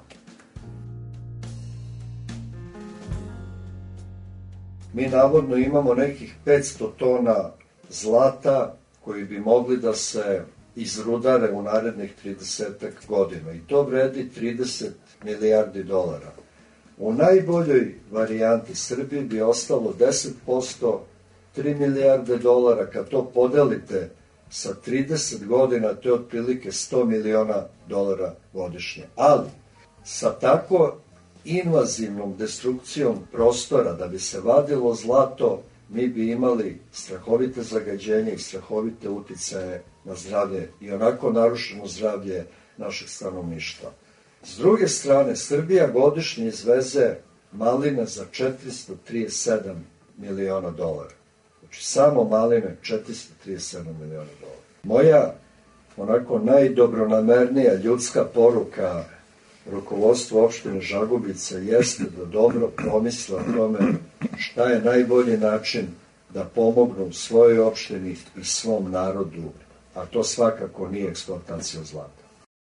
Mi navodno imamo nekih 500 tona zlata koji bi mogli da se izrudare u narednih 30 godina i to vredi 30 milijardi dolara. U najboljoj varijanti Srbiji bi ostalo 10%, 3 milijarde dolara. Kad to podelite sa 30 godina, to je otprilike 100 miliona dolara godišnje. Ali, sa tako invazivnom destrukcijom prostora da bi se vadilo zlato, mi bi imali strahovite zagađenje i strahovite uticaje na zdravlje i onako narušeno zdravlje našeg stanovništva. S druge strane, Srbija godišnje izveze maline za 437 miliona dolara. Znači, samo maline 437 miliona dolara. Moja onako najdobronamernija ljudska poruka rukovodstvu opštine Žagubica jeste da dobro promisle o tome šta je najbolji način da pomognu svojoj opštini i svom narodu, a to svakako nije eksploatacija zlata.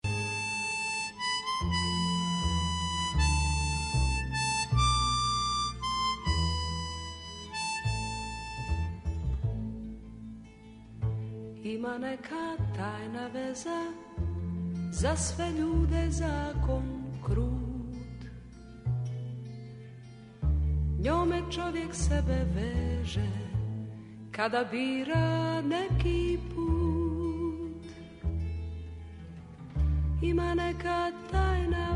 Ima neka tajna veza, za sve ljude zakon krut. Njome čovjek sebe veže, kada bira neki put. Ima neka tajna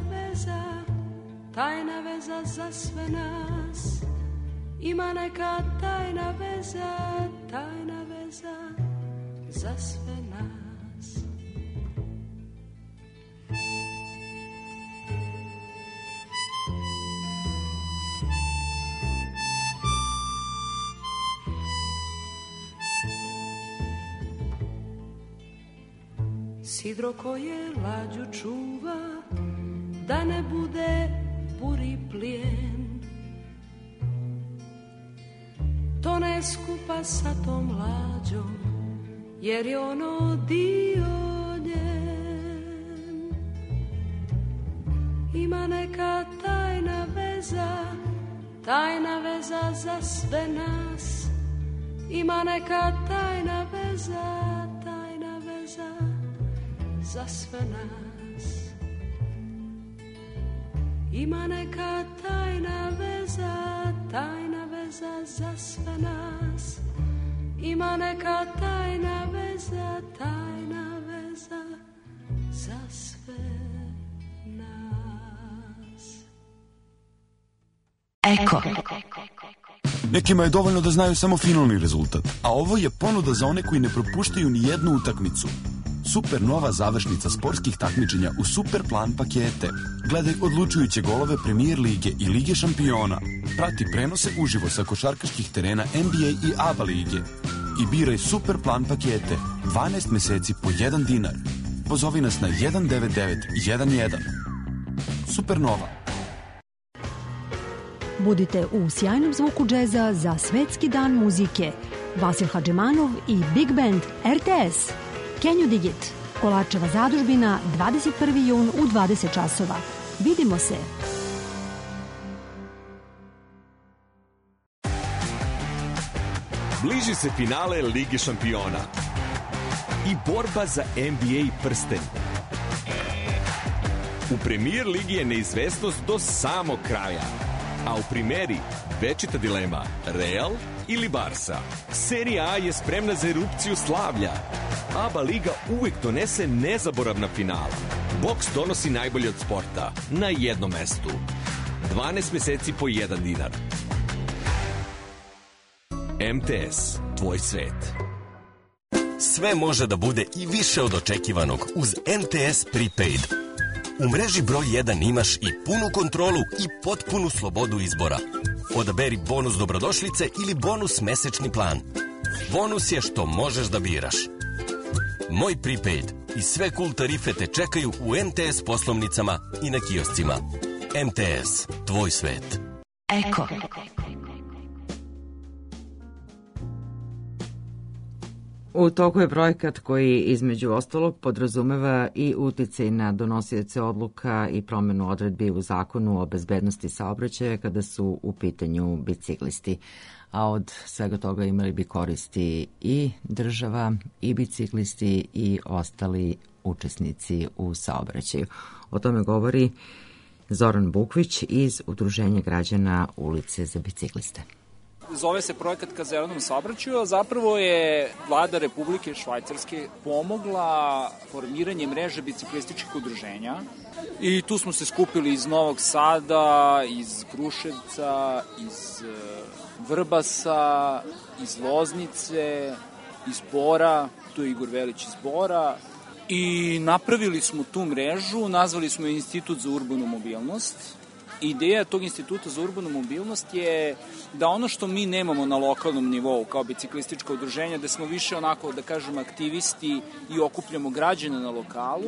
veza za sve nas. Ima neka tajna veza za sve nas. Sidro koje lađu čuva, da ne bude buri plijen, to ne skupa sa tom lađom, jer je ono dio njen. Ima neka tajna veza za sve nas. Ima neka tajna veza za sve nas. Ima neka tajna veza za sve nas. Ima neka tajna veza za sve nas. Eko. Nekima je dovoljno da znaju samo finalni rezultat, a ovo je ponuda za one koji ne propuštaju ni jednu utakmicu. Super nova završnica sportskih takmičenja u super plan pakete. Gledaj odlučujuće golove Premier lige i Lige šampiona. Prati prenose uživo sa košarkaških terena NBA i ABA lige. I biraj super plan pakete. 12 meseci po $1. Pozovi nas na 19911. Supernova. Budite u sjajnom zvuku džeza za Svetski dan muzike. Vasil Hadžemanov i Big Band RTS. Kenju Digit, Kolačeva zadužbina, 21. jun u 20 časova. Vidimo se! Bliži se finale Lige šampiona i borba za NBA prsten. U Premier ligi je neizvesnost do samog kraja, a u Primeri večita dilema Real ili Barsa. Serija A je spremna za erupciju slavlja. ABA liga uvek donese nezaboravna finala. Boks donosi najbolje od sporta na jednom mestu. 12 meseci po $1. MTS, tvoj svet. Sve može da bude i više od očekivanog uz MTS Prepaid. U mreži broj 1 imaš i punu kontrolu i potpunu slobodu izbora. Odaberi bonus dobrodošlice ili bonus mesečni plan. bonus je što možeš da biraš. Moj prepaid i sve cool tarife te čekaju u MTS poslovnicama i na kioscima. MTS, tvoj svet. Eko. U toku je projekat koji između ostalog podrazumeva i uticaj na donosioce odluka i promenu odredbi u zakonu o bezbednosti saobraćaja kada su u pitanju biciklisti. A od svega toga imali bi koristi i država, i biciklisti i ostali učesnici u saobraćaju. O tome govori Zoran Bukvić iz Udruženja građana Ulice za bicikliste. Zove se projekat ka zelenom saobraćaju, a zapravo je vlada Republike Švajcarske pomogla formiranje mreže biciklističkih udruženja i tu smo se skupili iz Novog Sada, iz Kruševca, iz Vrbasa, iz Loznice, iz Bora, tu je Igor Velić iz Bora, i napravili smo tu mrežu, nazvali smo je Institut za urbanu mobilnost. Ideja tog Instituta za urbanu mobilnost je da ono što mi nemamo na lokalnom nivou kao biciklistička udruženja, da smo više onako, da kažemo, aktivisti i okupljamo građane na lokalu,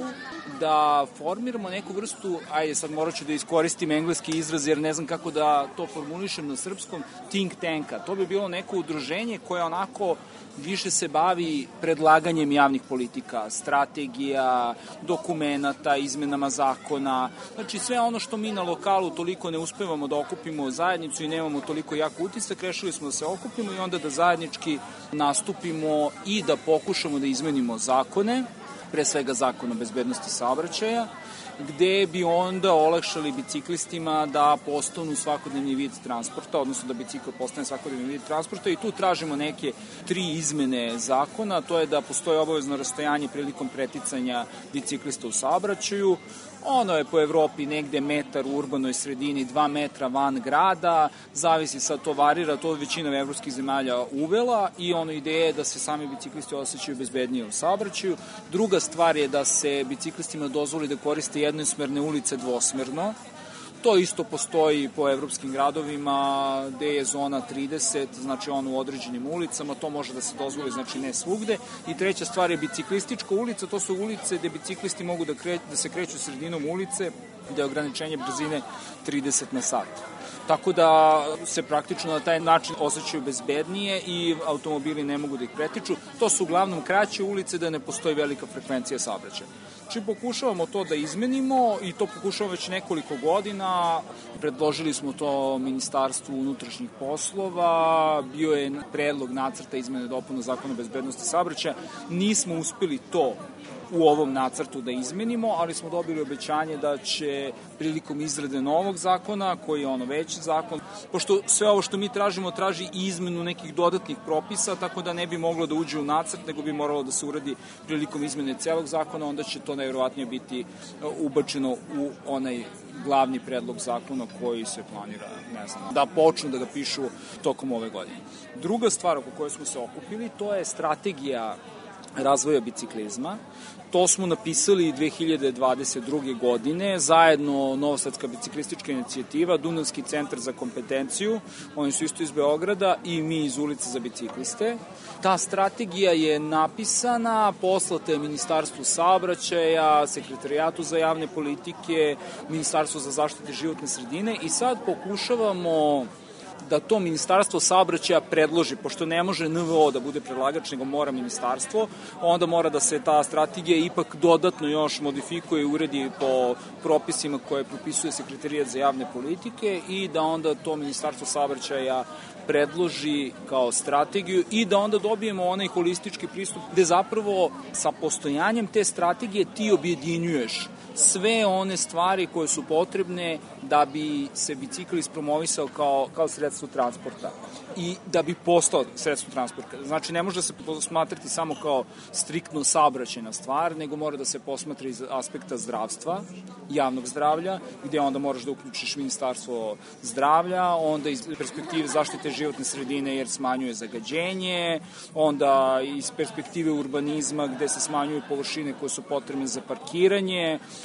da formiramo neku vrstu, ajde sad morat ću da iskoristim engleski izraz jer ne znam kako da to formulišem na srpskom, think tanka. To bi bilo neko udruženje koje onako više se bavi predlaganjem javnih politika, strategija, dokumenata, izmenama zakona, znači sve ono što mi na lokalu toliko ne uspevamo da okupimo zajednicu i nemamo toliko jak utisak, rešili smo da se okupimo i onda da zajednički nastupimo i da pokušamo da izmenimo zakone, pre svega zakon o bezbednosti saobraćaja, gde bi onda olakšali biciklistima da postanu svakodnevni vid transporta, odnosno da bicikl postane svakodnevni vid transporta, i tu tražimo neke 3 izmene zakona. To je da postoji obavezno rastojanje prilikom preticanja biciklista u saobraćaju. Ono je po Evropi negde metar u urbanoj sredini, 2 metra van grada, zavisi, sad to varira, to većina evropskih zemalja uvela, i ono ideja je da se sami biciklisti osjećaju bezbednije u saobraćaju. Druga stvar je da se biciklistima dozvoli da koriste jednosmerne ulice dvosmerno. To isto postoji po evropskim gradovima gde je zona 30, znači ono u određenim ulicama, to može da se dozvoli, znači ne svugde. I treća stvar je biciklistička ulica, to su ulice gde biciklisti mogu da se kreću sredinom ulice, gde je ograničenje brzine 30 na sat. Tako da se praktično na taj način osjećaju bezbednije i automobili ne mogu da ih pretiču. To su uglavnom kraće ulice da ne postoji velika frekvencija saobraćaja. Znači pokušavamo to da izmenimo i to pokušavamo već nekoliko godina. Predložili smo to Ministarstvu unutrašnjih poslova, bio je predlog nacrta izmene i dopuna zakona o bezbednosti saobraćaja. Nismo uspeli to u ovom nacrtu da izmenimo, ali smo dobili obećanje da će prilikom izrade novog zakona, koji je ono veći zakon, pošto sve ovo što mi tražimo traži i izmenu nekih dodatnih propisa, tako da ne bi moglo da uđe u nacrt, nego bi moralo da se uradi prilikom izmene celog zakona, onda će to najverovatnije biti ubačeno u onaj glavni predlog zakona koji se planira, ne znam, da počnu da ga pišu tokom ove godine. Druga stvar oko koje smo se okupili, to je strategija razvoja biciklizma. To smo napisali 2022. godine, zajedno Novosadska biciklistička inicijativa, Dunavski centar za kompetenciju, oni su isto iz Beograda, i mi iz Ulice za bicikliste. Ta strategija je napisana, poslata je Ministarstvu saobraćaja, Sekretarijatu za javne politike, Ministarstvu za zaštitu životne sredine, i sad pokušavamo da to Ministarstvo saobraćaja predloži, pošto ne može NVO da bude predlagač, nego mora ministarstvo, onda mora da se ta strategija ipak dodatno još modifikuje i uredi po propisima koje propisuje Sekretarijat za javne politike, i da onda to Ministarstvo saobraćaja predloži kao strategiju i da onda dobijemo onaj holistički pristup gde zapravo sa postojanjem te strategije ti objedinjuješ sve one stvari koje su potrebne da bi se bicikl ispromovisao kao sredstvo transporta i da bi postao sredstvo transporta. Znači, ne može da se posmatrati samo kao striktno saobraćajna stvar, nego mora da se posmatra iz aspekta zdravstva, javnog zdravlja, gde onda moraš da uključiš Ministarstvo zdravlja, onda iz perspektive zaštite životne sredine jer smanjuje zagađenje, onda iz perspektive urbanizma gde se smanjuju površine koje su potrebne za parkiranje,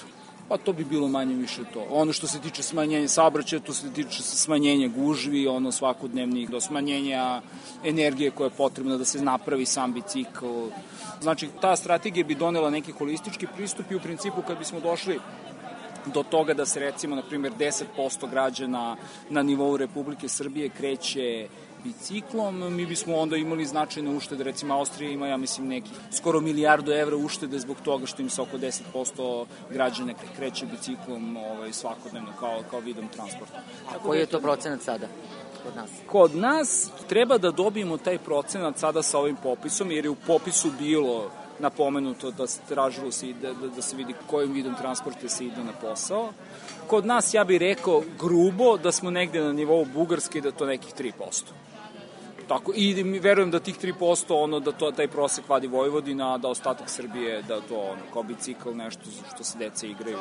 Pa to bi bilo manje više to. Ono što se tiče smanjenja saobraćaja, to se tiče smanjenja gužvi, ono svakodnevnih, do smanjenja energije koja je potrebna da se napravi sam bicikl. Znači, ta strategija bi donela neki holistički pristup i u principu kad bismo došli do toga da se recimo, na primjer, 10% građana na nivou Republike Srbije kreće biciklom, mi bismo onda imali značajne uštede. Recimo, Austrija ima, ja mislim, neki skoro €1 milijardu uštede zbog toga što im se oko 10% građana kreće biciklom svakodnevno kao vidom transporta. A koji je to procenat sada kod nas? Kod nas treba da dobijemo taj procenat sada sa ovim popisom, jer je u popisu bilo napomenuto da se tražilo da se vidi kojim vidom transporta se ide na posao. Kod nas, ja bih rekao grubo, da smo negde na nivou Bugarske, da to nekih 3%. Tako, i verujem da tih 3%, da taj prosek vadi Vojvodina, da ostatak Srbije, da to kao bicikl nešto što se deca igraju,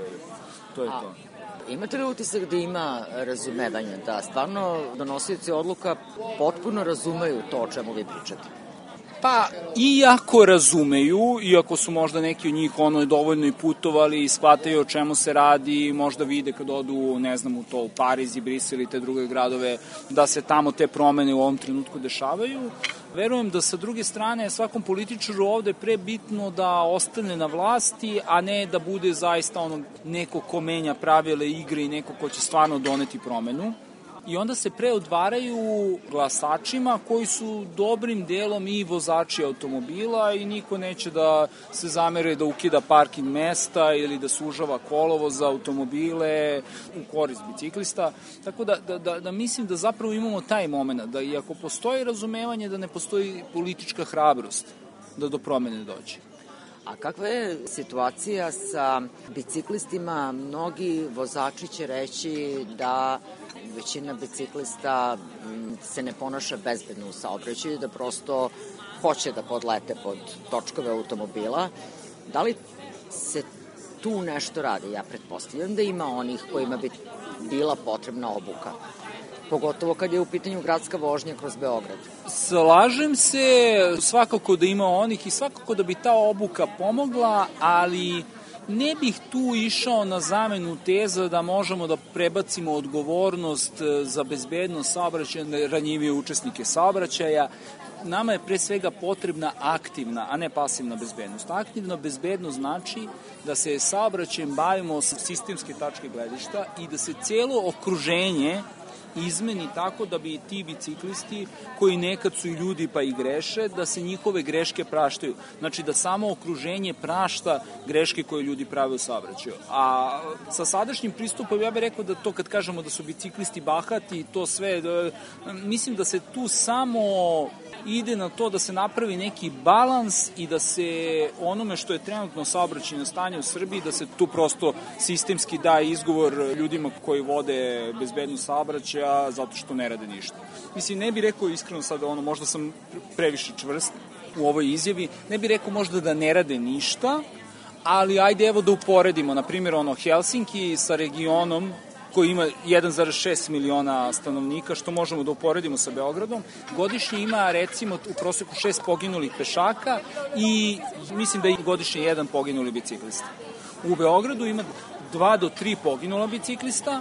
to je to. Imate li utisak da ima razumevanja, da stvarno donosioci odluka potpuno razumeju to o čemu vi pričate? Pa, iako razumeju, iako su možda neki od njih dovoljno i putovali i shvataju o čemu se radi, možda vide kad odu, ne znam, u Pariz i Brisel i te druge gradove, da se tamo te promene u ovom trenutku dešavaju. Verujem da sa druge strane svakom političaru ovde je pre bitno da ostane na vlasti, a ne da bude zaista neko ko menja pravila igre i neko ko će stvarno doneti promenu. I onda se preodvaraju glasačima koji su dobrim delom i vozači automobila i niko neće da se zamere da ukida parking mesta ili da sužava kolovo za automobile u korist biciklista. Tako da mislim da zapravo imamo taj moment, da iako postoji razumevanje, da ne postoji politička hrabrost da do promene dođe. A kakva je situacija sa biciklistima? Mnogi vozači će reći da većina biciklista se ne ponaša bezbedno u saobraćaju, da prosto hoće da podlete pod točkove automobila. Da li se tu nešto radi? Ja pretpostavljam da ima onih kojima bi bila potrebna obuka. Pogotovo kad je u pitanju gradska vožnja kroz Beograd. Slažem se, svakako da ima onih i svakako da bi ta obuka pomogla, ali ne bih tu išao na zamenu teza da možemo da prebacimo odgovornost za bezbednost saobraćaja na ranjivije učesnike saobraćaja. Nama je pre svega potrebna aktivna, a ne pasivna bezbednost. Aktivna bezbednost znači da se saobraćajem bavimo sa sistemske tačke gledišta i da se celo okruženje izmeni tako da bi ti biciklisti, koji nekad su i ljudi pa i greše, da se njihove greške praštaju. Znači da samo okruženje prašta greške koje ljudi prave u saobraćaju. A sa sadašnjim pristupom ja bih rekao da to kad kažemo da su biciklisti bahati, to sve, mislim da se tu samo ide na to da se napravi neki balans i da se onome što je trenutno saobraćajno stanje u Srbiji, da se tu prosto sistemski daje izgovor ljudima koji vode bezbednost saobraćaja zato što ne rade ništa. Mislim, ne bih rekao iskreno sad, možda sam previše čvrst u ovoj izjavi, ne bih rekao možda da ne rade ništa, ali ajde evo da uporedimo, na primjer, Helsinki sa regionom koji ima 1,6 miliona stanovnika, što možemo da uporedimo sa Beogradom, godišnje ima recimo u proseku 6 poginulih pešaka i mislim da je godišnje 1 poginuli biciklista. U Beogradu ima 2 do 3 poginula biciklista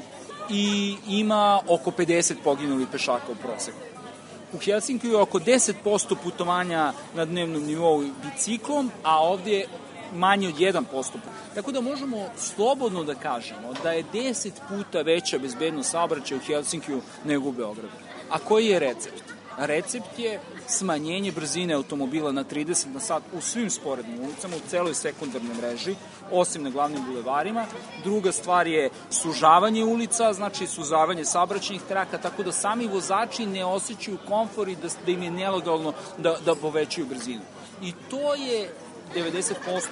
i ima oko 50 poginulih pešaka u proseku. U Helsinkiju je oko 10% putovanja na dnevnom nivou biciklom, a ovdje manje od 1%. Tako da možemo slobodno da kažemo da je 10 puta veća bezbednost saobraćaja u Helsinkiju nego u Beogradu. A koji je recept? Recept je smanjenje brzine automobila na 30 na sat u svim sporednim ulicama, u celoj sekundarnoj mreži, osim na glavnim bulevarima. Druga stvar je sužavanje ulica, znači sužavanje saobraćajnih traka, tako da sami vozači ne osjećaju komfor i da im je nelegalno da povećaju brzinu. I to je 90%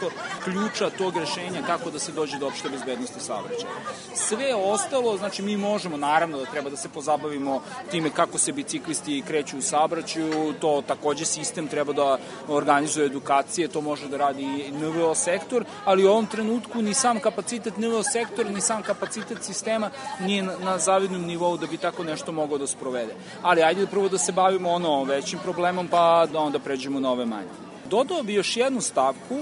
ključa tog rešenja kako da se dođe do opšte bezbednosti saobraćaja. Sve ostalo, znači mi možemo, naravno da treba da se pozabavimo time kako se biciklisti kreću u saobraćaju, to takođe sistem treba da organizuje edukacije, to može da radi i NVO sektor, ali u ovom trenutku ni sam kapacitet NVO sektora, ni sam kapacitet sistema nije na zavidnom nivou da bi tako nešto moglo da sprovede. Ali ajde prvo da se bavimo većim problemom, pa da onda pređemo na ove manje. Dodao bi još jednu stavku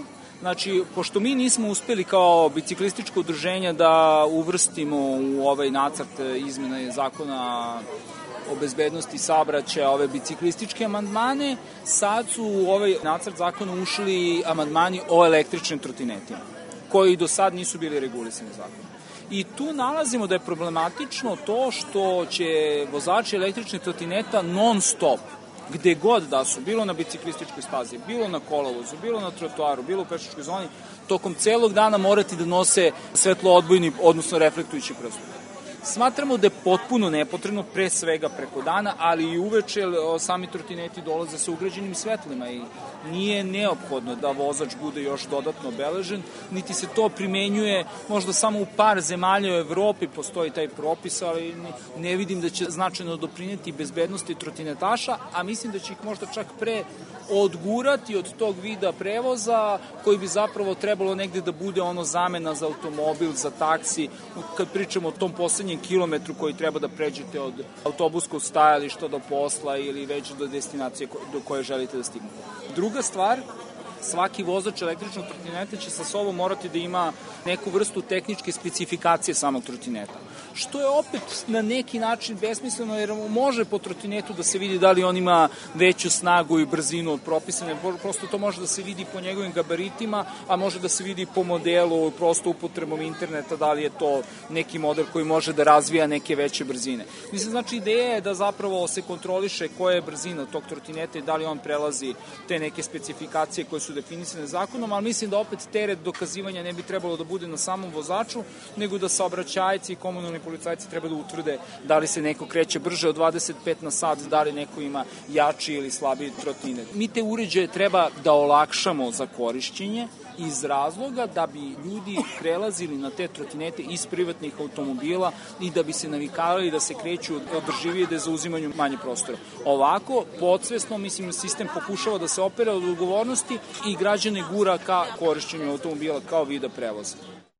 Znači, pošto mi nismo uspeli kao biciklističko udruženje da uvrstimo u ovaj nacrt izmjena zakona o bezbednosti saobraćaja ove biciklističke amandmane, sad su u ovaj nacrt zakona ušli amandmani o električnim trotinetima, koji do sad nisu bili regulisani zakonom. I tu nalazimo da je problematično to što će vozači električnih trotineta non stop, gde god da su, bilo na biciklističkoj stazi, bilo na kolovozu, bilo na trotoaru, bilo u pešačkoj zoni, tokom celog dana morati da nose svetloodbojni, odnosno reflektujući prst. Smatramo da je potpuno nepotrebno, pre svega preko dana, ali i uveče sami trotineti dolaze sa ugrađenim svetlima i nije neophodno da vozač bude još dodatno obeležen, niti se to primenjuje, možda samo u par zemalja u Evropi postoji taj propis, ali ne vidim da će značajno doprineti bezbednosti trotinetaša, a mislim da će ih možda čak pre odgurati od tog vida prevoza koji bi zapravo trebalo negde da bude ono zamena za automobil, za taksi, kad pričamo o tom poslednjem kilometru koji treba da pređete od autobuskog stajališta do posla ili već do destinacije do koje želite da stignete. Druga stvar, svaki vozač električnog trotineta će sa sobom morati da ima neku vrstu tehničke specifikacije samog trotineta. Što je opet na neki način besmisleno, jer može po trotinetu da se vidi da li on ima veću snagu i brzinu od propisane, prosto to može da se vidi po njegovim gabaritima, a može da se vidi po modelu, prosto upotrebom interneta, da li je to neki model koji može da razvija neke veće brzine. Mislim, znači, ideja je da zapravo se kontroliše koja je brzina tog trotineta i da li on prelazi te neke specifikacije koje su definisane zakonom, ali mislim da opet teret dokazivanja ne bi trebalo da bude na samom vozaču, nego da saobraćajci i komunalni policajci treba da utvrde da li se neko kreće brže od 25 na sat, da li neko ima jači ili slabiji trotinet. Mi te uređaje treba da olakšamo za korišćenje iz razloga da bi ljudi prelazili na te trotinete iz privatnih automobila i da bi se navikavali da se kreću održivije, da zauzimanju manje prostora. Ovako, podsvesno, mislim, sistem pokušava da se opere od odgovornosti i građane gura ka korišćenju automobila kao vida prevoza.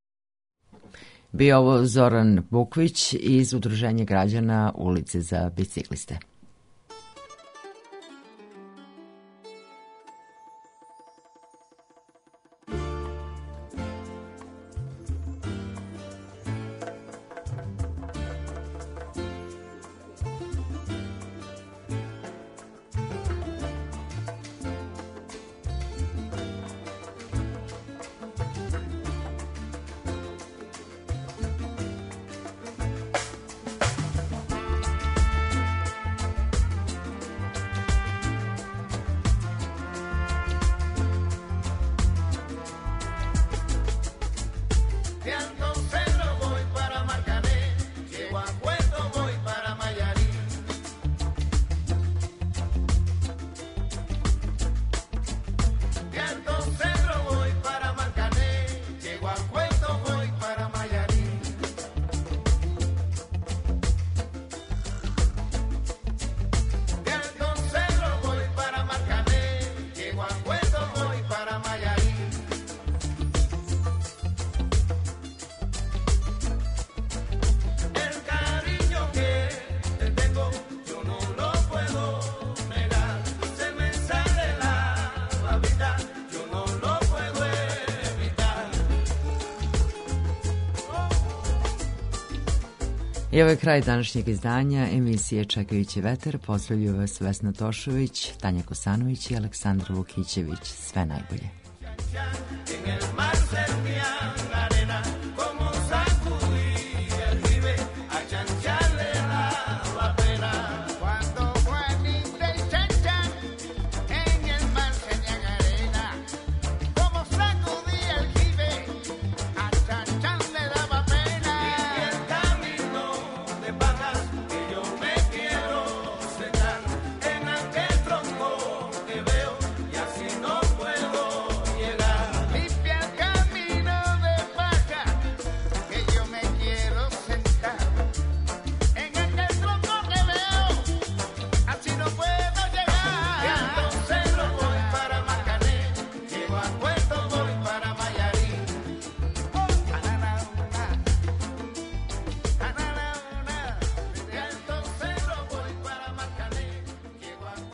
Bio ovo Zoran Bukvić iz Udruženja građana Ulice za bicikliste. I ovo je kraj današnjeg izdanja emisije Čekajući vetar. Pozdravljuju vas Vesna Tošović, Tanja Kosanović i Aleksandar Vukićević. Sve najbolje.